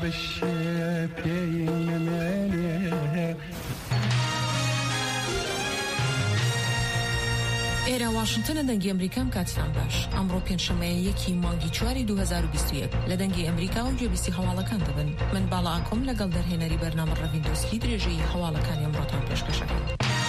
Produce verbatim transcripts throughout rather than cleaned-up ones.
ئێرە واشنگتنە دەنگی ئەمریکام کاتتان باش. ئەمڕۆ پێنجشەمەیە یەکی مانگی چواری دوو هەزار و بیست و یەک لە دەنگی ئەمریکا و گوێبیستی هەواڵەکان دەبن. من باڵا ئاکۆم لەگەڵ دەرهێنەری بەرنامە ڕەڤیندۆسکی درێژەی هەواڵەکانی ئەمڕۆتان پێشکەشەکەم.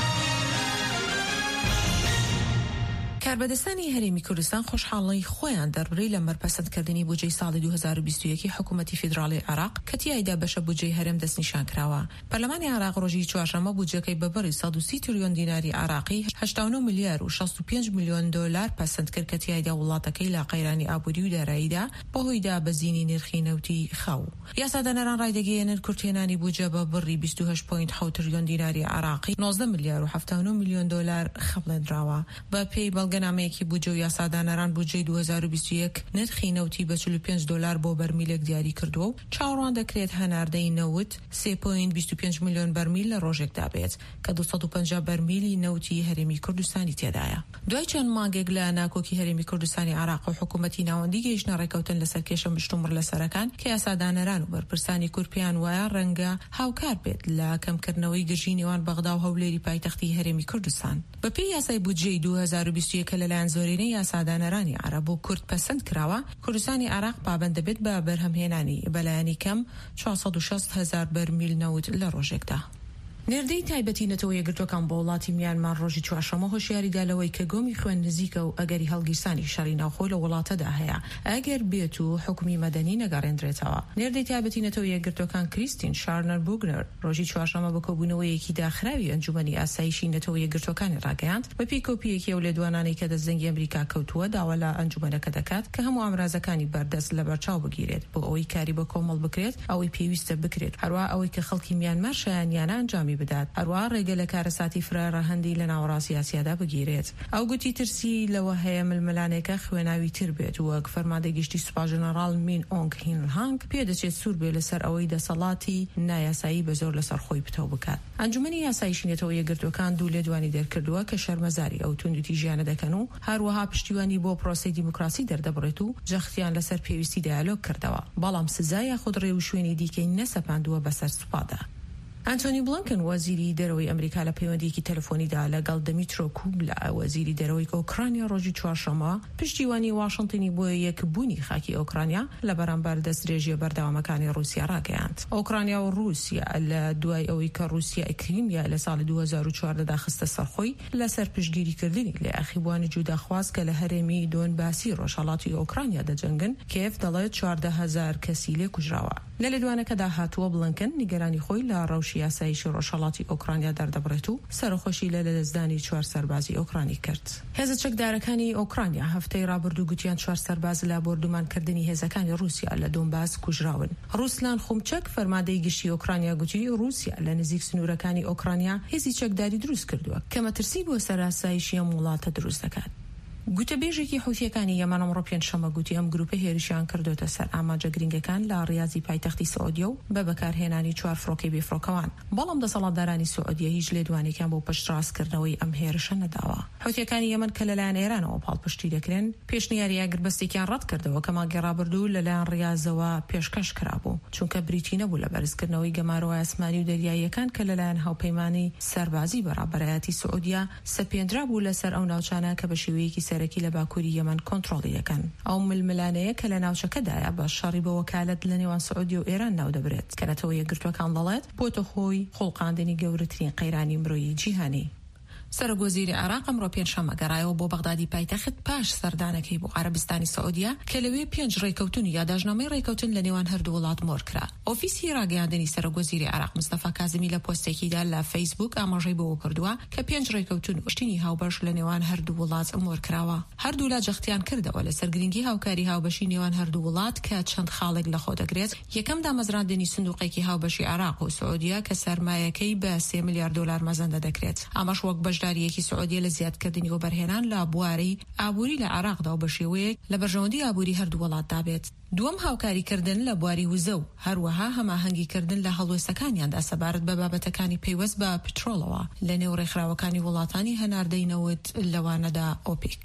کاربەدەستانی هەرێمی کوردستان خۆشحاڵی خۆیان دەربڕی لە مەرپەسەندکردنی بودجەی ساڵی دوو هەزار و بیست و یەک حکوومەتی فیدراڵی عێراق کە تیایدا بەشە بودجەی هەرێم دەستنیشان کراوە. پەرلەمانی عێراق ڕۆژی چوارشەممە بودجەکەی بەبڕی سەد و سی تریلیۆن دیناری عێراقی هەشتا و نۆ ملیار و شەست و پێنج میلیۆن دۆلار پەسەند کرد کە تیایدا وڵاتەکەی لە قەیرانی ئابووری و داراییدا بەهۆی دابەزینی نرخی نەوتی خاو. یاسادانەران ڕایدەگەیەنن کورتێنانی بودجە بەبڕی بیست و هەشت پۆینت حەوت تریلیۆن دیناری عێراقی نۆزدە ملیار و هەفتە و نۆ میلیۆن دۆلار خەڵێنراوە. بە پێی بەڵگەنامەیەکی بودجە یاسادانەران بودجەی دوو هەزار و بیست و یەک نرخی نەوتی بە چل و پێنج دۆلار بۆ بەرمیلێک دیاری کردووە و چاوەڕوان دەکرێت هەناردەی نەوت سێ پۆینت بیست و پێنج میلیۆن بەرمیل لە ڕۆژێکدا بێت کە دووسەد و پەنجا بەرمیلی نەوتی هەرێمی کوردستانی تێدایە. دوای چەند مانگێک لە ناکۆکی هەرێمی کوردستانی عێراق و حکوومەتی ناوەندی گەیشتنە ڕێکەوتن لەسەر کێشە مشتومڕ لەسەرەکان کە یاسادانەران و بەرپرسانی کورپیان وایە ڕەنگە هاوکار بێت لە کەمکردنەوەی گژی نێوان بەغدا و هەولێری پایتەختی هەرێمی کوردستان. بەپێی یاسای بودجەی دوو هەزار و بیست و یەک لەلایەن زۆرینەی یاسادانەرانی عەرەب و کورد پەسەند کراوە، کوردستانی عێراق پابەند دەبێت بە بەرهەمهێنانی بەلایەنی کەم چوارسەد و شەست هەزار بەرمیل نەوت لە ڕۆژێکدا. نێردەی تایبەتی نەتەوە یەکگرتوەکان بۆ وڵاتی میانمار ڕۆژی چوارشەممە هۆشیاریدا لەوەی کە گۆمی خوێن نزیکە و ئەگەری هەڵگیرسانی شەڕی ناوخۆی لە وڵاتەدا هەیە ئەگەر بێت و حکومی مەدەنی نەگەڕێنرێتەوە. نێردەی تایبەتی نەتەوە یەکگرتوەکان کریستین شارنەر بوگنەر ڕۆژی چوارشەممە بە کۆبوونەوەیەکی داخراوی ئەنجومەنی ئاسایشی نەتەوە یەکگرتوەکانی ڕاگەیاند بە پێی کۆپیەکی و لێدوانانەی کە دەستزەنگی ئەمریکا کەوتووە داوا لە ئەنجومەنەکە دەکات کە هەموو ئامرازەکانی بەردەست لە بەرچاو بگیرێت بۆ ئەوەی کاری بە کۆمەڵ بکرێت ئەوەی پێویستە بکرێت هەروە ئەوەی کە خەڵکی میانمار شایانیانە ئەنجامی بدات هەروە ڕێگە لە کارەساتی فرارە هەندی لە ناوەڕاستی ئاسیادا بگیرێت. ئەو گوتی ترسی لەوە هەیە ململانێکە خوێناوی تر بێت وەک فەرماندەی گشتی سوپا ژەنەڕاڵ مین ئۆنگ هینهانگ پێ دەچێت سوور بێ لەسەر ئەوەی دەسەڵاتی نایاسایی بە زۆر لەسەر خۆی پتەو بکات. ئەنجومەنی یاسایشی نێتەوە یەکگرتوەکان دوو لێدوانی دەرکردووە کە شەرمەزاری ئەو توندوتی ژیانە دەکەن و هەروەها پشتیوانی بۆ پرۆسەی دیموکراسی دەردەبڕێت و جەختیان لەسەر پێویستی دایالۆگ کردەوە، بەڵام سزای یاخود ڕێ و شوێنی دیکەی نەسەپاندووە بەسەر سوپادا. ئەنتۆنی بڵنکن وەزیری دەرەوەی ئەمریکا لە پەیوەندیەکی تەلەفۆنیدا لەگەڵ دمیترۆ کوبلا وەزیری دەرەوەی ئۆکرانیا ڕۆژی چوارشەممە پشتیوانی واشنگتنی بۆ یەکبوونی خاکی ئۆکرانیا لە بەرامبەر دەستدرێژی بەردەوامەکانی رووسیا ڕاگەیاند. ئۆکرانیا و رووسیا لە دوای ئەوەی کە رووسیا کریمیا لە ساڵی دوو هەزار و چواردەدا خستە سەرخۆی لەسەر پشتگیریکردنی لە ئەخیبوانی جوداخواست کە لە هەرێمی دۆنباسی ڕۆژهەڵاتی ئۆکرانیا دەجەنگن کێف دەڵێت چواردە هەزار کەسی لێ کوژراوە. لە لێدوانەکەدا هاتووە بڵنکن نیگەرانی خۆی لە ڕەوشی یاسایشی ڕۆژهەڵاتی ئۆکرانیا دەردەبڕێت و سەرخۆشی لە لەدەستدانی چوار سەربازی ئۆکرانی کرد. هێزە چەکدارەکانی ئۆکرانیا هەفتەی ڕابردوو گوتیان چوار سەرباز لە بۆردومانکردنی هێزەکانی رووسیا لە دۆنباس کوژراون. ڕوسلان خومچەک فەرماندەی گشتی ئۆکرانیا گوتی رووسیا لە نزیک سنوورەکانی ئۆکرانیا هێزی چەکداری دروست کردووە کە مەترسی بۆ سەراسایشی ئەم وڵاتە دروست دەکات. گوتەبێژێکی حوتیەکانی یەمەن ئەمڕۆ پێنجشەممە گوتی ئەم گروپە هێرشیان کردوتە سەر ئاماجە گرنگەکان لە ڕیازی پایتەختی سعودیە و بە بەکارهێنانی چوار فڕۆکەی بێفڕۆکەوان، بەڵام دەسەڵاتدارانی سعودیە هیچ لێدوانێکیان بۆ پشتڕاستکردنەوەی ئەم هێرشە نەداوە. حوتیەکانی یەمەن کە لەلایەن ئێرانەوە پاڵپشتی دەکرێن پێشنیاری ئاگربەستێکیان ڕەت کردەوە کە مانگی ڕابردوو لەلایەن ڕیازەوە پێشکەش کرابوو چونکە بریتی نەبوو لە بەرزکردنەوەی گەمارەوە ئاسمانی و دەریاییەکان کە لەلایەن هاوپەیمانی سەربازی بەڕابەرایەتی سعودیە سەپێنرا بوو لەسەر ئەو ناوچانە کە بە شێوەیەکی سەرەکی لە باکووری یەمەن کۆنتڕۆڵی دەکەن. ئەو ململانەیە کە لە ناوچەکەدایە بە شەڕی بە وەکالەت لە نێوان سعودی و ئێران ناو دەبرێت کە نەتەوە یەکگرتوەکان دەڵێت بۆتە خۆی خۆڵقاندنی گەورەترین قەیرانی مرۆیی جیهانی. سەرۆگۆزیری عێراق ئەمڕۆ پێنجشەممە گەڕایەوە بۆ بەغدادی پایتەخت پاش سەردانەکەی بۆ عەرەبستانی سعودیە کە لەوێ پێنج ڕێکەوتن و یاداژنامەی ڕێکەوتن لە نێوان هەردوو وڵات مۆر کرا. ئۆفیسی ڕاگەیاندنی سەرۆگۆزیری عێراق مستەفا کازمی لە پۆستێکیدا لە فەیسبوک ئاماژەی بۆ کردووە کە پێنج ڕێکەوتن و شتینی هاوبەش لە نێوان هەردوو وڵات مۆر کراوە. هەردوو لا جەختیان کردەوە لە سەرگرنگی هاوکاری هاوبەشی نێوان هەردوو وڵات کە چەند خاڵێک لە خۆ دەگرێت. یەکەم دامەزراندنی سندوقێکی هاوبەشی عێراق و سعودیە کە سەرمایەکەی بە سێ ملیار دۆلار مەزەندە دەکرێت. ئەمەش وەک بەشداریەکی سعودی لە زیادکردنی و بەرهێنان لە بواری ئابووری لە عێراقدا و بە شێوەیەک لە بەرژەوەندی ئابووری هەردوو وڵاتدا بێت. دووەم هاوکاریکردن لە بواری وزە و هەروەها هەماهەنگیکردن لە هەڵوێستەکانیاندا سەبارەت بە بابەتەکانی پەیوەست بە پترۆڵەوە لە نێو ڕێکخراوەکانی وڵاتانی هەناردەینەوت لەوانەدا ئۆپێک.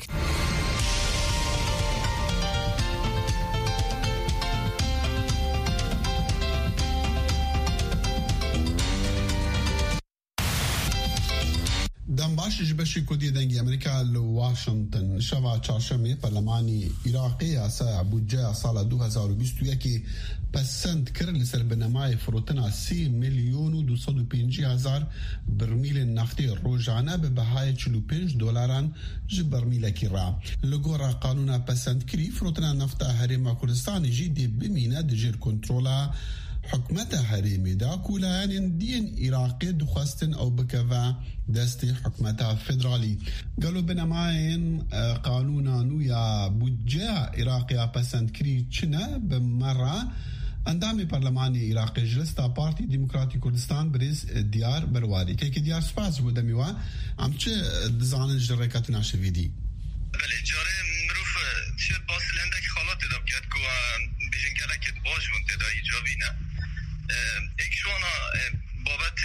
باش جبشي كودي دنجي أمريكا لواشنطن شوا چهارشنبه برلمانی عراقی سا بودجه سال دو هزار و بیست و یک پسند کرد لسر بنمای فروتنا سی میلیون و دویست و پنجاه هزار برمیل نفتی روزانه به بهای چهل و پنج دلاران جی برمیل کی را لگورا قانون پسند کری فروتنا نفتا هرم کردستان جدی بمینه دجیر کنترولا حکمت حریمی دا کولان دین عراقی دخواستن او بکوا دستی حکمت فدرالی قالوا بنماین قانونانو یا بودجه عراقی پسند کری چنه بمره اندامی پارلمانی عراقی جلستا پارتی دموکراتی کردستان بریز دیار برواری که دیار سپاس بوده میوه هم چه دزانن جرکتون عشویدی؟ بله جاره مروف شد باصل هندک خالات داب کرد که بیشن کرده که باش منتدا ایجابی نه ایک شوانا بابت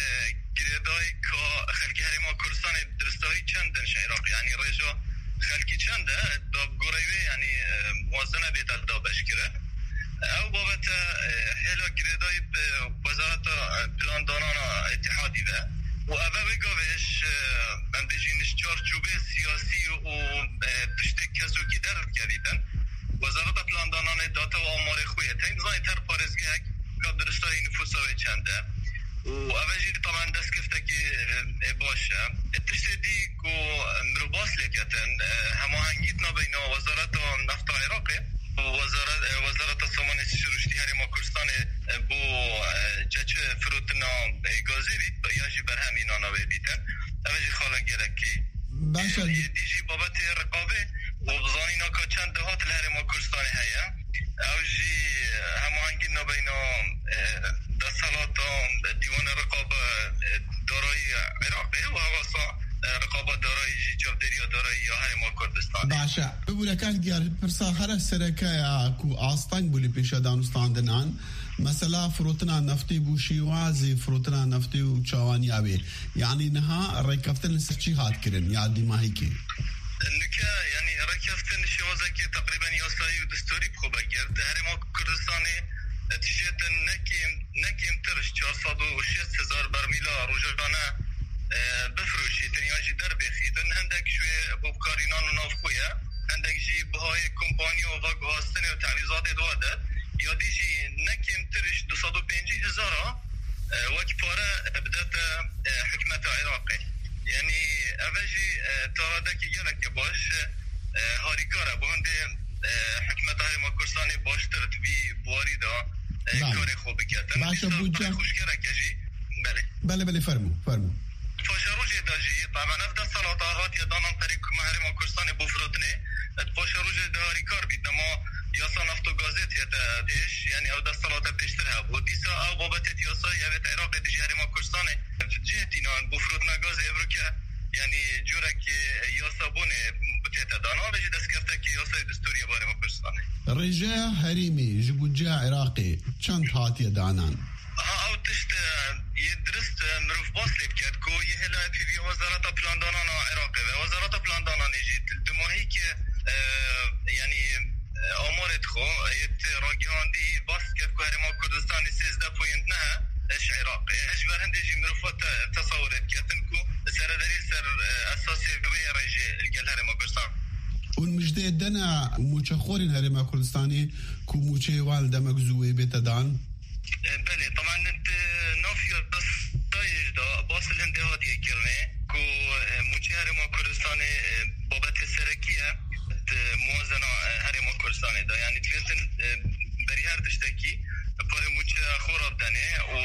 گریدای که خلکی هریما کردستان درستایی چندن عراقی یعنی رجا خلکی چنده داب گرویوی یعنی موازنه بیتر دابش کرد او بابت هلا گریدای وزارت پلاندانان اتحادی ده و اوه بگاوش من بجینش چارچوبه سیاسی و پشت کسوکی درد کردیدن وزارت پلاندانان داتا و آمار خویه تا این زانی تر پارزگه که درستای نفوساوی چنده و اوه جید طبعا دست کفته که باشه پشت دی که مروباس لیکتن هماهنگیتنا بین وزارت نفت عراقه وزارت وزارت سامان شروشتی هریما کردستان بو چچه فروتنا گازی بید یاجی بر همین آناوی بیدن اوجی خالا گرکی دیجی بابت رقابه و بزانی ناکا چند دهات هریما کردستان هیا اوجی هماهنگی نبینا دستالات دیوان رقابه دارای عراقه و حواسا رقابه دارای جابداری و دارای هریما کردستان باشه بقول كان ديال برسا هر سرکه کو آستان بولی پیش دانستان دنان مثلا فروتنا نفتی بوشی وازی فروتنا نفتی و چوانی اوی یعنی نها رکفتن لسچی هات کرن یادی ماهی کی نکه یعنی رکفتن شوازه که تقریبا یاسایی و دستوری خوبه گرد هریما کردستانی تشیت نکیم نکیم ترش چهارصد و شصت هزار برمیلا روزانه بفروشی دنیاجی در بخیدن هندک شوی بوکارینان و نافخویه هندک جی بهای کمپانی و واگهاستن و تعویزات دواده یادی جی نکیم ترش دویست و پنجاه هزار وکی پاره بدات حکمت عراقی یعنی اوجی تارادکی گلک باش هاریکاره بانده حکمت هریما کردستانی باش ترتبی بواری دا کاری خوبی کردن باشه بودجه خوشگره کجی بله بله بله فرمو فرمو پاشروجی داجی طبعا افضل صلاحات یادانم طریق محرم کردستان بفروتنه پاشروجی داری کار بید اما یاسا نفت و گازت دیش یعنی او دست صلاحات پیشتر ها و دیسا او بابت یاسا یویت عراق دیش حرم کردستان جهتینان بفروتنه گاز ابروکه یعنی جوره که یاسا بونه بتیت دانا بجی دست کرده که یاسا دستوری بارم کردستانه رجاء حریمی جبوجه عراقی چند هاتی دانان ها او تشت يدرست مروف باصلي بكات كو يهلا في وزارة بلاندانان عراقي وزارة بلاندانان يجي دماهي كي يعني امورت خو يت راجعان دي باس كات كو هرما كردستان سيزده بوينت نه اش عراقي اش برهند يجي مروفات تصورت كاتن كو سر دليل سر اساسي بي رجي الجل هرما كردستان والمجدي دنا موچخورين هرما كردستاني كو موچي والده مغزوي بتدان بله طبعا انت نافيا بس طايج دا باص الهندي هادي كرنه كو موچي هرما كردستان بابت سركيه موازنه هرما كردستان دا يعني تلتن بريهر تشتكي پر موچي خراب دنه و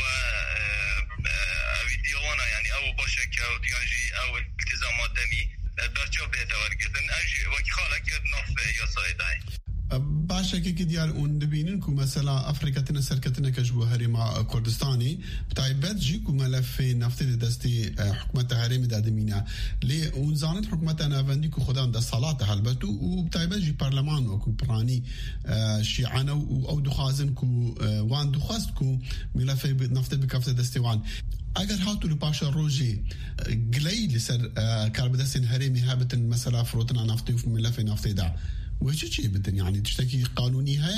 فيديونا يعني او باشك او ديانجي او التزامات دمي درچو بهتا ورگدن اجي وكي خالك ناف يا سايداي باشه که دیار اون دبینن که مثلا افریقاتنا سرکتنا کجبو هریما کردستانی بتایبت جی که ملف نفت دستی حکومت هریمی دادمینه لی اون زانت حکومت نافندی که خودم ده صلاة حلبتو و بتایبت جی پارلمان و که پرانی شیعانه و او دخوازن که وان دخواست که ملف نفت بکفت دستی وان اگر هاتو لپاشا روجی گلی لسر کاربدستین هریمی هابتن مثلا فروتنا نفتی و ملف نفتی ده وش شيء بدن يعني تشتكي قانوني هاي